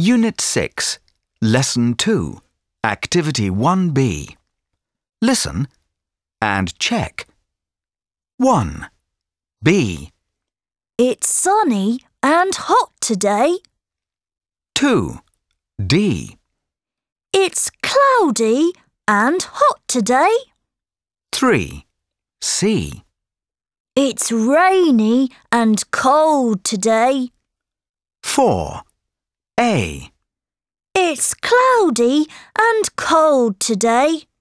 Unit 6, Lesson 2, Activity 1B. Listen and check. 1. B. It's sunny and hot today. 2. D. It's cloudy and hot today. 3. C. It's rainy and cold today. 4. A. It's cloudy and cold today.